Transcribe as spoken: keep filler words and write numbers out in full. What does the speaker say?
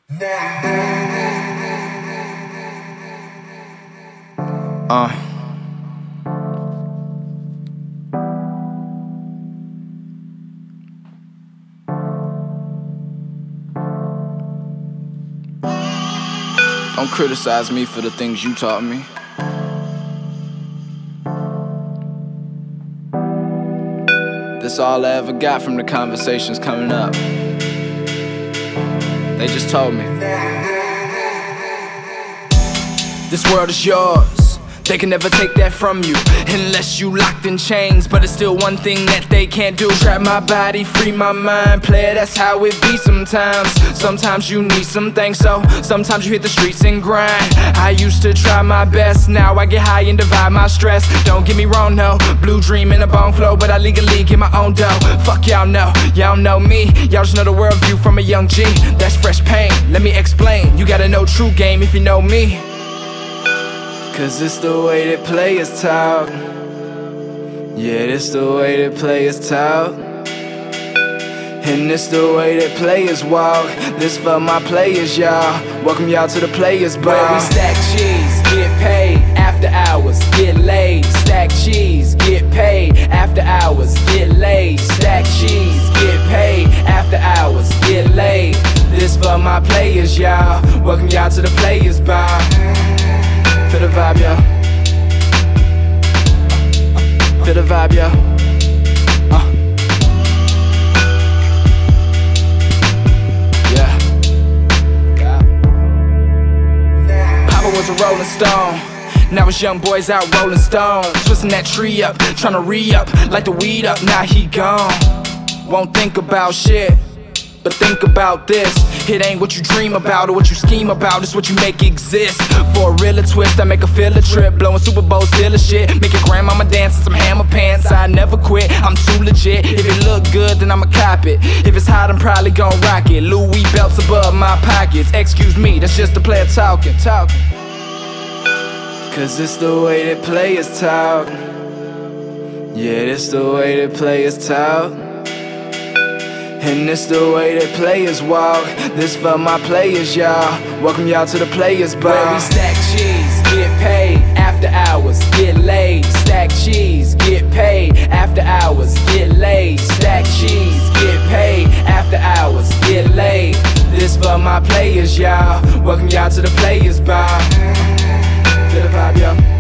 Uh. Don't criticize me for the things you taught me. That's all I ever got from the conversations coming up. They just told me, this world is yours. They can never take that from you unless you locked in chains. But it's still one thing that they can't do: trap my body, free my mind. Player, that's how it be sometimes. Sometimes you need some things, so sometimes you hit the streets and grind. I used to try my best, now I get high and divide my stress. Don't get me wrong, no, blue dream in a bone flow, but I legally get my own dough. Fuck y'all know, y'all know me. Y'all just know the world view from a young G. That's fresh pain, let me explain. You gotta know true game if you know me. Cause it's the way that players talk. Yeah, it's the way that players talk. And it's the way that players walk. This for my players, y'all. Welcome y'all to the Players Bar, where we stack cheese, get paid, after hours, get laid. Stack cheese, get paid, after hours, get laid. Stack cheese, get paid, after hours, get laid. This for my players, y'all. Welcome y'all to the Players Bar. Feel the vibe, yo. Feel the vibe, yo. Uh. Yeah. Yeah. Papa was a rolling stone. Now it's young boys out rolling stones, twisting that tree up, trying to re-up, light the weed up. Now he gone. Won't think about shit, but think about this. It ain't what you dream about or what you scheme about, it's what you make exist. For a realer twist, I make a feel a trip, blowing Super Bowl still a shit. Make your grandmama dance in some hammer pants. I never quit, I'm too legit. If it look good, then I'ma cop it. If it's hot, I'm probably gon' rock it. Louis belts above my pockets. Excuse me, that's just a player talking, talking. Cause it's the way that players talk. Yeah, it's the way that players talk. And it's the way that players walk. This for my players, y'all. Welcome y'all to the Players Bar, where we stack cheese, get paid, after hours, get laid. Stack cheese, get paid, after hours, get laid. Stack cheese, get paid, after hours, get laid. This for my players, y'all. Welcome y'all to the Players Bar. Feel the vibe, yo.